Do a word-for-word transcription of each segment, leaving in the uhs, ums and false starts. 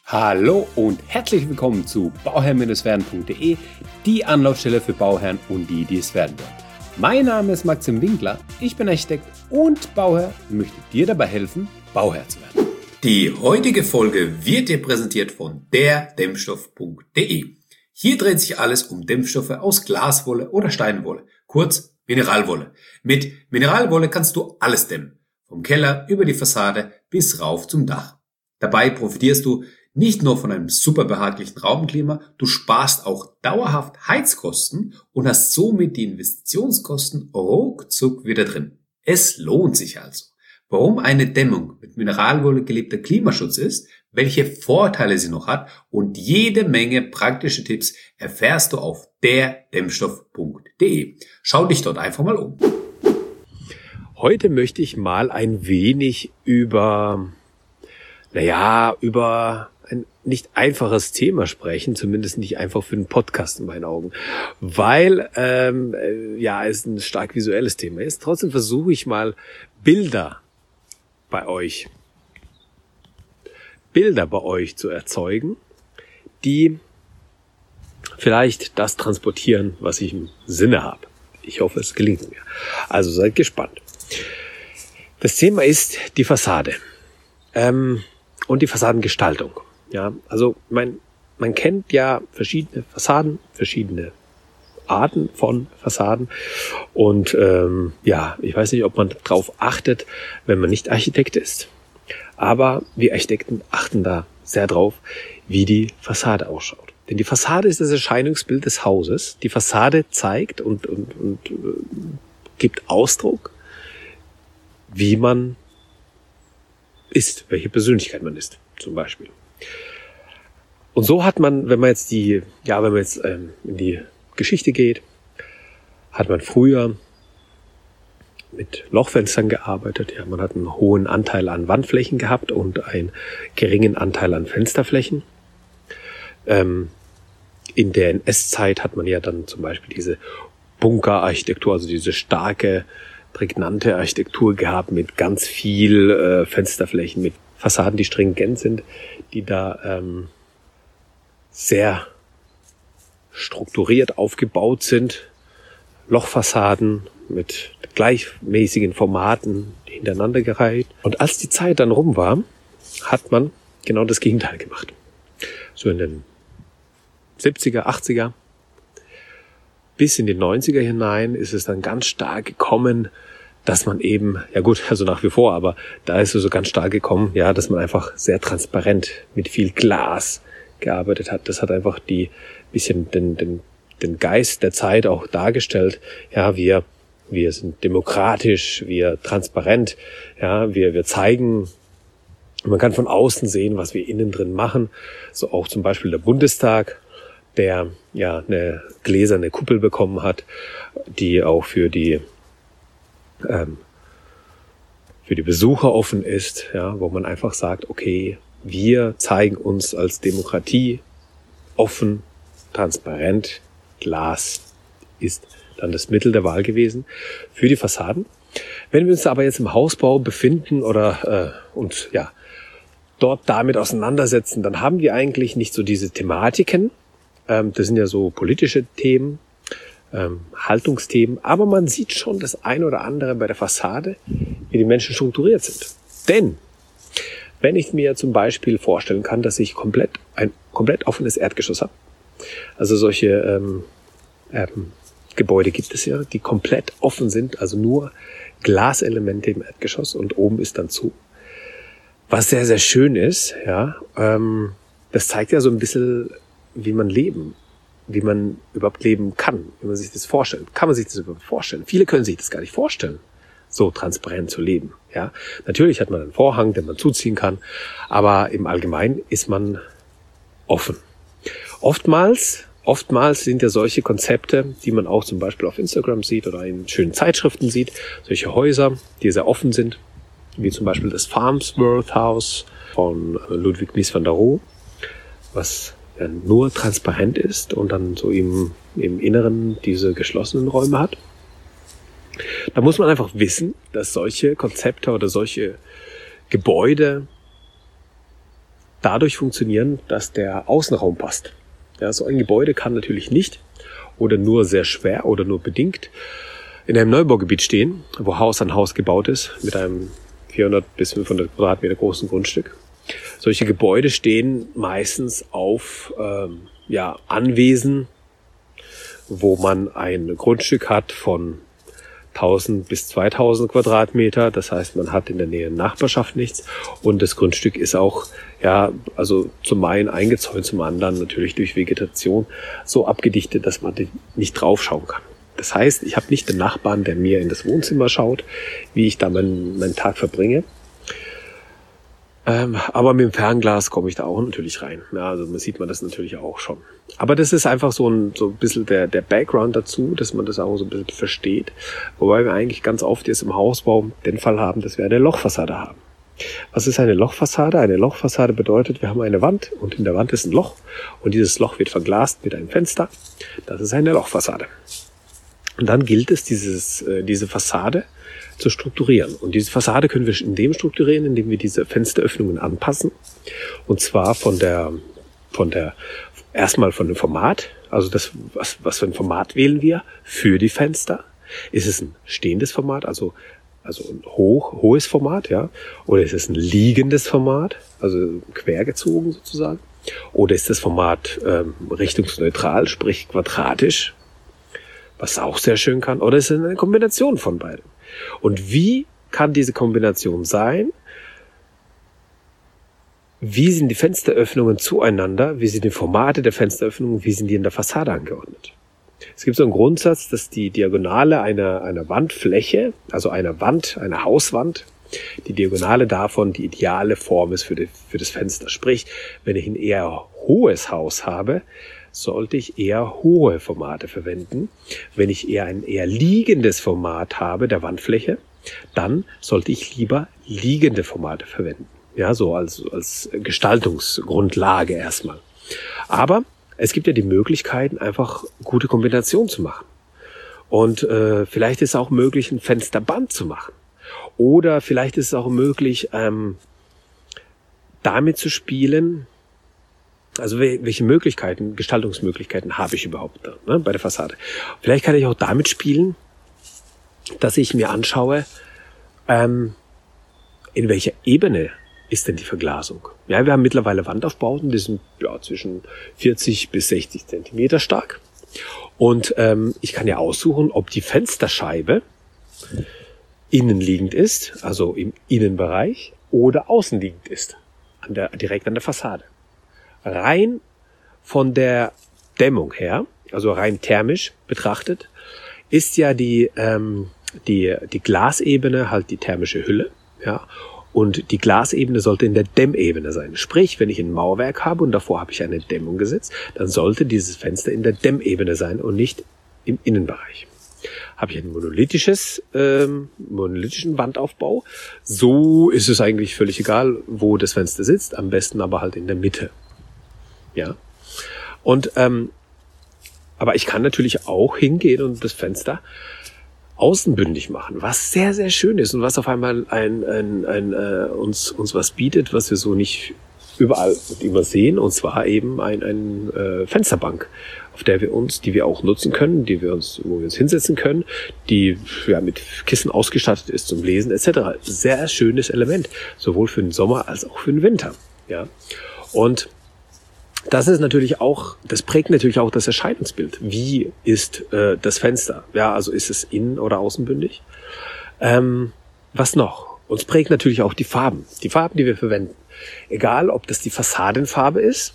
Hallo und herzlich willkommen zu bauherr werden punkt de, die Anlaufstelle für Bauherren und die, die es werden wollen. Mein Name ist Maxim Winkler, ich bin Architekt und Bauherr und möchte dir dabei helfen, Bauherr zu werden. Die heutige Folge wird dir präsentiert von der Dämmstoff punkt de. Hier dreht sich alles um Dämmstoffe aus Glaswolle oder Steinwolle, kurz Mineralwolle. Mit Mineralwolle kannst du alles dämmen, vom Keller über die Fassade bis rauf zum Dach. Dabei profitierst du nicht nur von einem super behaglichen Raumklima, du sparst auch dauerhaft Heizkosten und hast somit die Investitionskosten ruckzuck wieder drin. Es lohnt sich also. Warum eine Dämmung mit Mineralwolle gelebter Klimaschutz ist, welche Vorteile sie noch hat und jede Menge praktische Tipps erfährst du auf der Dämmstoff punkt de. Schau dich dort einfach mal um. Heute möchte ich mal ein wenig über, naja, über ein nicht einfaches Thema sprechen, zumindest nicht einfach für einen Podcast in meinen Augen, weil ähm, ja es ein stark visuelles Thema ist. Trotzdem versuche ich mal Bilder bei euch, Bilder bei euch zu erzeugen, die vielleicht das transportieren, was ich im Sinne habe. Ich hoffe, es gelingt mir. Also seid gespannt. Das Thema ist die Fassade ähm, und die Fassadengestaltung. Ja, also mein, man kennt ja verschiedene Fassaden, verschiedene Arten von Fassaden und ähm, ja, ich weiß nicht, ob man darauf achtet, wenn man nicht Architekt ist. Aber wir Architekten achten da sehr drauf, wie die Fassade ausschaut. Denn die Fassade ist das Erscheinungsbild des Hauses. Die Fassade zeigt und, und, und äh, gibt Ausdruck, wie man ist, welche Persönlichkeit man ist, zum Beispiel. Und so hat man, wenn man jetzt die, ja, wenn man jetzt ähm, in die Geschichte geht, hat man früher mit Lochfenstern gearbeitet. Ja, man hat einen hohen Anteil an Wandflächen gehabt und einen geringen Anteil an Fensterflächen. Ähm, in der N S-Zeit hat man ja dann zum Beispiel diese Bunkerarchitektur, also diese starke, prägnante Architektur gehabt mit ganz viel äh, Fensterflächen, mit Fassaden, die stringent sind, die da ähm, sehr strukturiert aufgebaut sind. Lochfassaden mit gleichmäßigen Formaten hintereinander gereiht. Und als die Zeit dann rum war, hat man genau das Gegenteil gemacht. So in den siebziger, achtziger bis in die neunziger hinein ist es dann ganz stark gekommen, dass man eben, ja gut, also nach wie vor, aber da ist es so ganz stark gekommen, ja, dass man einfach sehr transparent mit viel Glas gearbeitet hat. Das hat einfach die bisschen den, den, den Geist der Zeit auch dargestellt. Ja, wir, wir sind demokratisch, wir transparent, ja, wir, wir zeigen, man kann von außen sehen, was wir innen drin machen. So auch zum Beispiel der Bundestag, der ja eine gläserne Kuppel bekommen hat, die auch für die ähm, für die Besucher offen ist, ja, wo man einfach sagt, okay, wir zeigen uns als Demokratie offen, transparent. Glas ist dann das Mittel der Wahl gewesen für die Fassaden. Wenn wir uns aber jetzt im Hausbau befinden oder äh, uns ja dort damit auseinandersetzen, dann haben wir eigentlich nicht so diese Thematiken. Ähm, das sind ja so politische Themen, ähm, Haltungsthemen, aber man sieht schon das ein oder andere bei der Fassade, wie die Menschen strukturiert sind. Denn wenn ich mir zum Beispiel vorstellen kann, dass ich komplett ein komplett offenes Erdgeschoss habe, also solche ähm, ähm, Gebäude gibt es ja, die komplett offen sind, also nur Glaselemente im Erdgeschoss und oben ist dann zu. Was sehr, sehr schön ist, ja, ähm, das zeigt ja so ein bisschen, wie man leben, wie man überhaupt leben kann, wie man sich das vorstellt. Kann man sich das überhaupt vorstellen? Viele können sich das gar nicht vorstellen, so transparent zu leben. Ja, natürlich hat man einen Vorhang, den man zuziehen kann, aber im Allgemeinen ist man offen. Oftmals, oftmals sind ja solche Konzepte, die man auch zum Beispiel auf Instagram sieht oder in schönen Zeitschriften sieht, solche Häuser, die sehr offen sind, wie zum Beispiel das Farnsworth House von Ludwig Mies van der Rohe, was ja nur transparent ist und dann so im, im Inneren diese geschlossenen Räume hat. Da muss man einfach wissen, dass solche Konzepte oder solche Gebäude dadurch funktionieren, dass der Außenraum passt. Ja, so ein Gebäude kann natürlich nicht oder nur sehr schwer oder nur bedingt in einem Neubaugebiet stehen, wo Haus an Haus gebaut ist, mit einem vierhundert bis fünfhundert Quadratmeter großen Grundstück. Solche Gebäude stehen meistens auf ähm, ja, Anwesen, wo man ein Grundstück hat von tausend bis zweitausend Quadratmeter. Das heißt, man hat in der Nähe Nachbarschaft nichts. Und das Grundstück ist auch, ja, also zum einen eingezäunt, zum anderen natürlich durch Vegetation so abgedichtet, dass man nicht draufschauen kann. Das heißt, ich habe nicht den Nachbarn, der mir in das Wohnzimmer schaut, wie ich da meinen, meinen Tag verbringe. Ähm, aber mit dem Fernglas komme ich da auch natürlich rein. Ja, also man sieht man das natürlich auch schon. Aber das ist einfach so ein, so ein bisschen der, der Background dazu, dass man das auch so ein bisschen versteht. Wobei wir eigentlich ganz oft jetzt im Hausbau den Fall haben, dass wir eine Lochfassade haben. Was ist eine Lochfassade? Eine Lochfassade bedeutet, wir haben eine Wand und in der Wand ist ein Loch und dieses Loch wird verglast mit einem Fenster. Das ist eine Lochfassade. Und dann gilt es, dieses, äh, diese Fassade zu strukturieren. Und diese Fassade können wir in dem strukturieren, indem wir diese Fensteröffnungen anpassen. Und zwar von der, von der, erstmal von dem Format. Also das, was, was für ein Format wählen wir für die Fenster? Ist es ein stehendes Format, also, also ein hoch, hohes Format, ja? Oder ist es ein liegendes Format, also quergezogen sozusagen? Oder ist das Format ähm, richtungsneutral, sprich quadratisch, was auch sehr schön kann? Oder ist es eine Kombination von beiden? Und wie kann diese Kombination sein? Wie sind die Fensteröffnungen zueinander? Wie sind die Formate der Fensteröffnungen? Wie sind die in der Fassade angeordnet? Es gibt so einen Grundsatz, dass die Diagonale einer, einer Wandfläche, also einer Wand, einer Hauswand, die Diagonale davon die ideale Form ist für, die, für das Fenster. Sprich, wenn ich ein eher hohes Haus habe, sollte ich eher hohe Formate verwenden. Wenn ich eher ein eher liegendes Format habe, der Wandfläche, dann sollte ich lieber liegende Formate verwenden. Ja, so als, als Gestaltungsgrundlage erstmal. Aber es gibt ja die Möglichkeiten, einfach gute Kombinationen zu machen. Und äh, vielleicht ist es auch möglich, ein Fensterband zu machen. Oder vielleicht ist es auch möglich, ähm, damit zu spielen. Also welche Möglichkeiten, Gestaltungsmöglichkeiten habe ich überhaupt da, ne, bei der Fassade? Vielleicht kann ich auch damit spielen, dass ich mir anschaue, ähm, in welcher Ebene ist denn die Verglasung? Ja, wir haben mittlerweile Wandaufbauten, die sind ja zwischen vierzig bis sechzig Zentimeter stark. Und ähm, ich kann ja aussuchen, ob die Fensterscheibe innenliegend ist, also im Innenbereich, oder außenliegend ist, an der, direkt an der Fassade. Rein von der Dämmung her, also rein thermisch betrachtet, ist ja die ähm, die die Glasebene halt die thermische Hülle, ja, und die Glasebene sollte in der Dämmebene sein. Sprich, wenn ich ein Mauerwerk habe und davor habe ich eine Dämmung gesetzt, dann sollte dieses Fenster in der Dämmebene sein und nicht im Innenbereich. Habe ich ein monolithisches, ähm, monolithischen Wandaufbau, so ist es eigentlich völlig egal, wo das Fenster sitzt, am besten aber halt in der Mitte. Ja, und ähm, aber ich kann natürlich auch hingehen und das Fenster außenbündig machen, was sehr, sehr schön ist und was auf einmal ein, ein, ein, äh, uns, uns was bietet, was wir so nicht überall und immer sehen, und zwar eben ein, ein äh, Fensterbank, auf der wir uns, die wir auch nutzen können, die wir uns, wo wir uns hinsetzen können, die ja mit Kissen ausgestattet ist zum Lesen et cetera. Sehr schönes Element, sowohl für den Sommer als auch für den Winter. Ja, und das ist natürlich auch, das prägt natürlich auch das Erscheinungsbild. Wie ist äh, das Fenster? Ja, also ist es innen- oder außenbündig? Ähm, was noch? Uns prägt natürlich auch die Farben. Die Farben, die wir verwenden. Egal, ob das die Fassadenfarbe ist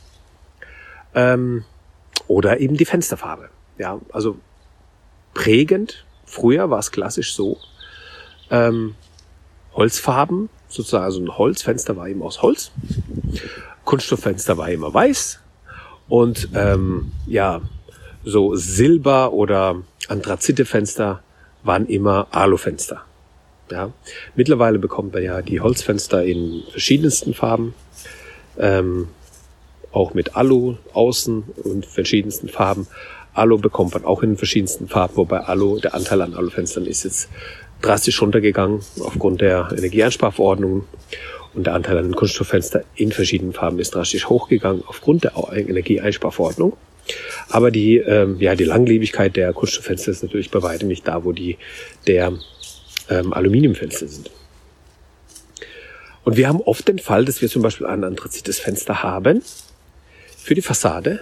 ähm, oder eben die Fensterfarbe. Ja, also prägend. Früher war es klassisch so. Ähm, Holzfarben, sozusagen, also ein Holzfenster war eben aus Holz. Kunststofffenster war immer weiß und ähm, ja, so Silber- oder Anthrazite-Fenster waren immer Alufenster. Ja, mittlerweile bekommt man ja die Holzfenster in verschiedensten Farben, ähm, auch mit Alu außen und verschiedensten Farben. Alu bekommt man auch in verschiedensten Farben, wobei Alu, der Anteil an Alufenstern ist jetzt drastisch runtergegangen aufgrund der Energieeinsparverordnungen. Und der Anteil an den Kunststofffenstern in verschiedenen Farben ist drastisch hochgegangen aufgrund der Energieeinsparverordnung. Aber die, ähm, ja, die Langlebigkeit der Kunststofffenster ist natürlich bei weitem nicht da, wo die der ähm, Aluminiumfenster sind. Und wir haben oft den Fall, dass wir zum Beispiel ein anthrazithes Fenster haben für die Fassade,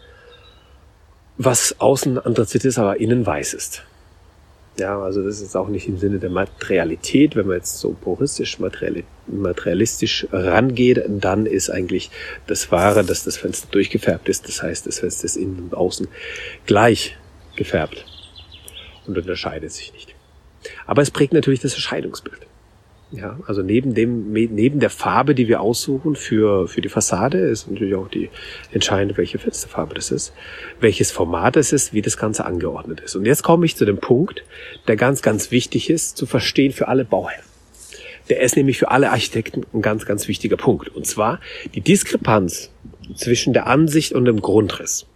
was außen anthrazit ist, aber innen weiß ist. Ja, also das ist auch nicht im Sinne der Materialität. Wenn man jetzt so puristisch, materialistisch rangeht, dann ist eigentlich das Wahre, dass das Fenster durchgefärbt ist. Das heißt, das Fenster ist innen und außen gleich gefärbt und unterscheidet sich nicht. Aber es prägt natürlich das Erscheinungsbild. Ja, also neben dem, neben der Farbe, die wir aussuchen für, für die Fassade, ist natürlich auch die entscheidende, welche Fensterfarbe das ist, welches Format es ist, wie das Ganze angeordnet ist. Und jetzt komme ich zu dem Punkt, der ganz, ganz wichtig ist, zu verstehen für alle Bauherren. Der ist nämlich für alle Architekten ein ganz, ganz wichtiger Punkt. Und zwar die Diskrepanz zwischen der Ansicht und dem Grundriss.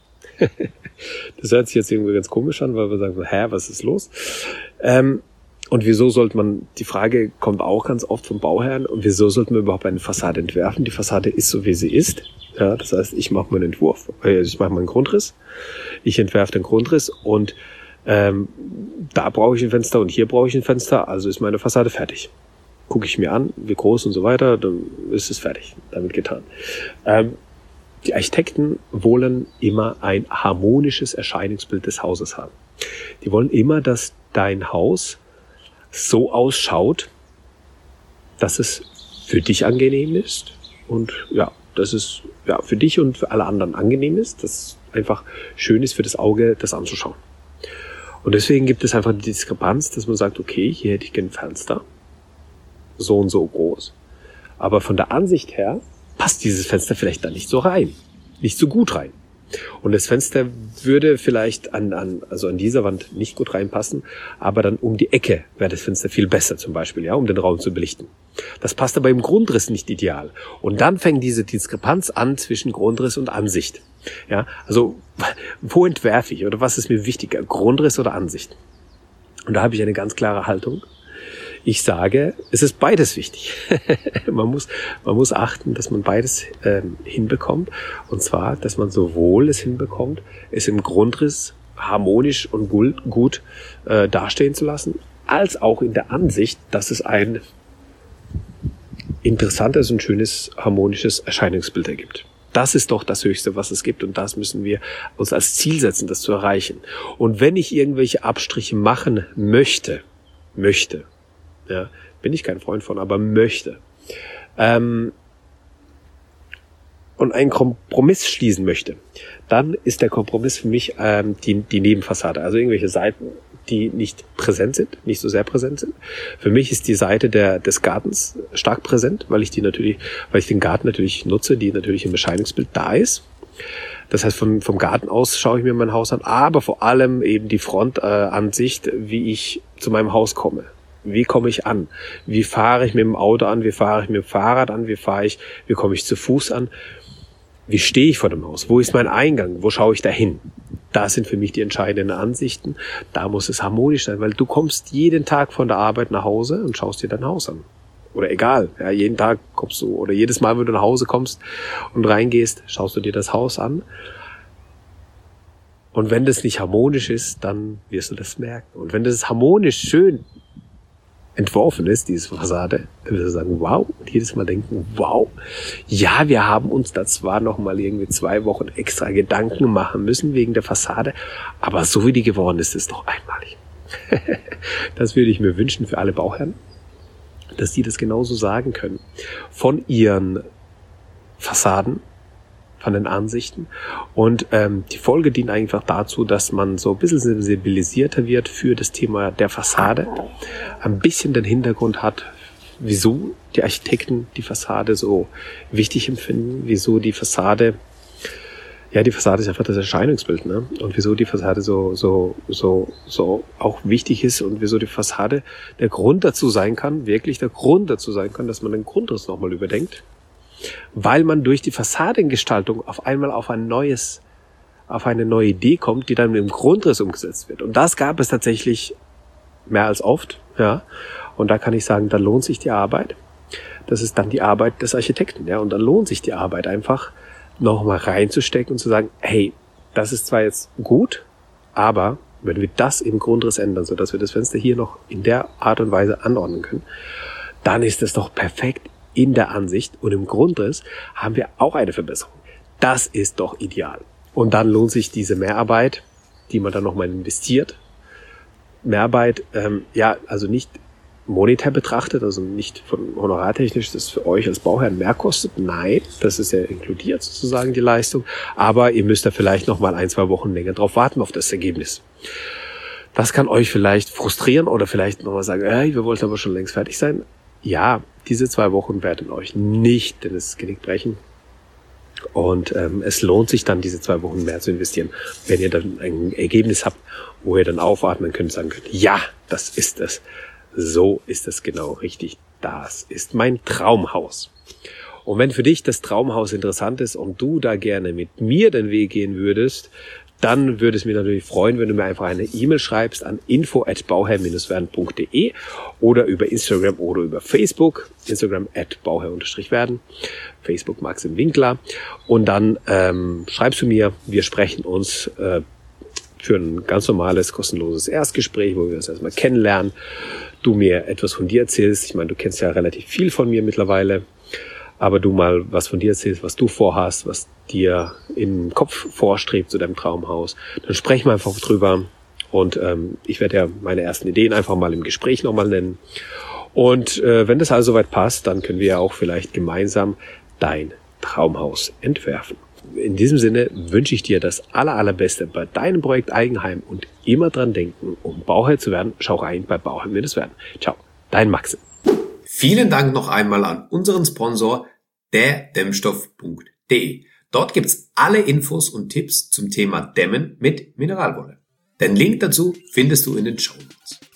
Das hört sich jetzt irgendwie ganz komisch an, weil wir sagen, hä, was ist los? Ähm, Und wieso sollte man, die Frage kommt auch ganz oft vom Bauherrn, und wieso sollten wir überhaupt eine Fassade entwerfen? Die Fassade ist so, wie sie ist. Ja, das heißt, ich mache meinen Entwurf, also ich mache meinen Grundriss, ich entwerfe den Grundriss und ähm, da brauche ich ein Fenster und hier brauche ich ein Fenster, also ist meine Fassade fertig. Gucke ich mir an, wie groß und so weiter, dann ist es fertig, damit getan. Ähm, die Architekten wollen immer ein harmonisches Erscheinungsbild des Hauses haben. Die wollen immer, dass dein Haus so ausschaut, dass es für dich angenehm ist und ja, dass es ja für dich und für alle anderen angenehm ist, dass es einfach schön ist für das Auge, das anzuschauen. Und deswegen gibt es einfach die Diskrepanz, dass man sagt, okay, hier hätte ich gerne ein Fenster, so und so groß. Aber von der Ansicht her passt dieses Fenster vielleicht da nicht so rein, nicht so gut rein. Und das Fenster würde vielleicht an, an, also an dieser Wand nicht gut reinpassen, aber dann um die Ecke wäre das Fenster viel besser zum Beispiel, ja, um den Raum zu belichten. Das passt aber im Grundriss nicht ideal. Und dann fängt diese Diskrepanz an zwischen Grundriss und Ansicht. Ja, also wo entwerfe ich oder was ist mir wichtiger, Grundriss oder Ansicht? Und da habe ich eine ganz klare Haltung. Ich sage, es ist beides wichtig. man muss, man muss achten, dass man beides ähm, hinbekommt. Und zwar, dass man sowohl es hinbekommt, es im Grundriss harmonisch und gut, gut äh, dastehen zu lassen, als auch in der Ansicht, dass es ein interessantes und schönes, harmonisches Erscheinungsbild ergibt. Das ist doch das Höchste, was es gibt, und das müssen wir uns als Ziel setzen, das zu erreichen. Und wenn ich irgendwelche Abstriche machen möchte, möchte, ja, bin ich kein Freund von, aber möchte. Ähm, und einen Kompromiss schließen möchte, dann ist der Kompromiss für mich ähm, die, die Nebenfassade. Also irgendwelche Seiten, die nicht präsent sind, nicht so sehr präsent sind. Für mich ist die Seite der, des Gartens stark präsent, weil ich die natürlich, weil ich den Garten natürlich nutze, die natürlich im Erscheinungsbild da ist. Das heißt, vom, vom Garten aus schaue ich mir mein Haus an, aber vor allem eben die Frontansicht, äh, wie ich zu meinem Haus komme. Wie komme ich an? Wie fahre ich mit dem Auto an? Wie fahre ich mit dem Fahrrad an? Wie fahre ich, wie komme ich zu Fuß an? Wie stehe ich vor dem Haus? Wo ist mein Eingang? Wo schaue ich da hin? Das sind für mich die entscheidenden Ansichten. Da muss es harmonisch sein, weil du kommst jeden Tag von der Arbeit nach Hause und schaust dir dein Haus an. Oder egal, ja, jeden Tag kommst du, oder jedes Mal, wenn du nach Hause kommst und reingehst, schaust du dir das Haus an. Und wenn das nicht harmonisch ist, dann wirst du das merken. Und wenn das harmonisch schön entworfen ist, diese Fassade, dann wirst du sagen, wow, und jedes Mal denken, wow, ja, wir haben uns da zwar noch mal irgendwie zwei Wochen extra Gedanken machen müssen wegen der Fassade, aber so wie die geworden ist, ist doch einmalig. Das würde ich mir wünschen für alle Bauherren, dass die das genauso sagen können. Von ihren Fassaden, von den Ansichten. Und ähm, die Folge dient einfach dazu, dass man so ein bisschen sensibilisierter wird für das Thema der Fassade, ein bisschen den Hintergrund hat, wieso die Architekten die Fassade so wichtig empfinden, wieso die Fassade, ja, die Fassade ist einfach das Erscheinungsbild, ne? Und wieso die Fassade so, so, so, so auch wichtig ist und wieso die Fassade der Grund dazu sein kann, wirklich der Grund dazu sein kann, dass man den Grundriss nochmal überdenkt. Weil man durch die Fassadengestaltung auf einmal auf ein neues, auf eine neue Idee kommt, die dann im Grundriss umgesetzt wird. Und das gab es tatsächlich mehr als oft, ja. Und da kann ich sagen, da lohnt sich die Arbeit. das ist dann die Arbeit des Architekten. Ja? Und dann lohnt sich die Arbeit einfach, nochmal reinzustecken und zu sagen, hey, das ist zwar jetzt gut, aber wenn wir das im Grundriss ändern, sodass wir das Fenster hier noch in der Art und Weise anordnen können, dann ist es doch perfekt in der Ansicht und im Grundriss haben wir auch eine Verbesserung. Das ist doch ideal. Und dann lohnt sich diese Mehrarbeit, die man dann nochmal investiert. Mehrarbeit, ähm, ja, also nicht monetär betrachtet, also nicht von honorartechnisch, das für euch als Bauherrn mehr kostet. Nein, das ist ja inkludiert sozusagen die Leistung. Aber ihr müsst da vielleicht noch mal ein, zwei Wochen länger drauf warten auf das Ergebnis. Das kann euch vielleicht frustrieren oder vielleicht nochmal sagen, hey, wir wollten aber schon längst fertig sein. Ja, diese zwei Wochen werden euch nicht denn das Genick brechen. Und ähm, es lohnt sich dann, diese zwei Wochen mehr zu investieren, wenn ihr dann ein Ergebnis habt, wo ihr dann aufatmen könnt und sagen könnt, ja, das ist es. So ist es genau richtig. Das ist mein Traumhaus. Und wenn für dich das Traumhaus interessant ist und du da gerne mit mir den Weg gehen würdest, dann würde es mich natürlich freuen, wenn du mir einfach eine E-Mail schreibst an info at bauherr dash werden punkt de oder über Instagram oder über Facebook. Instagram at bauherr werden, Facebook Maxim Winkler. Und dann ähm, schreibst du mir, wir sprechen uns äh, für ein ganz normales, kostenloses Erstgespräch, wo wir uns erstmal kennenlernen, du mir etwas von dir erzählst. Ich meine, du kennst ja relativ viel von mir mittlerweile, aber du mal was von dir erzählst, was du vorhast, was dir im Kopf vorstrebt zu deinem Traumhaus. Dann sprechen wir einfach drüber und ähm, ich werde ja meine ersten Ideen einfach mal im Gespräch nochmal nennen. Und äh, wenn das also soweit passt, dann können wir ja auch vielleicht gemeinsam dein Traumhaus entwerfen. In diesem Sinne wünsche ich dir das aller, allerbeste bei deinem Projekt Eigenheim und immer dran denken, um Bauherr zu werden, schau rein bei bauherr werden. Ciao, dein Maxim. Vielen Dank noch einmal an unseren Sponsor, der dämmstoff punkt de. Dort gibt's alle Infos und Tipps zum Thema Dämmen mit Mineralwolle. Den Link dazu findest du in den Shownotes.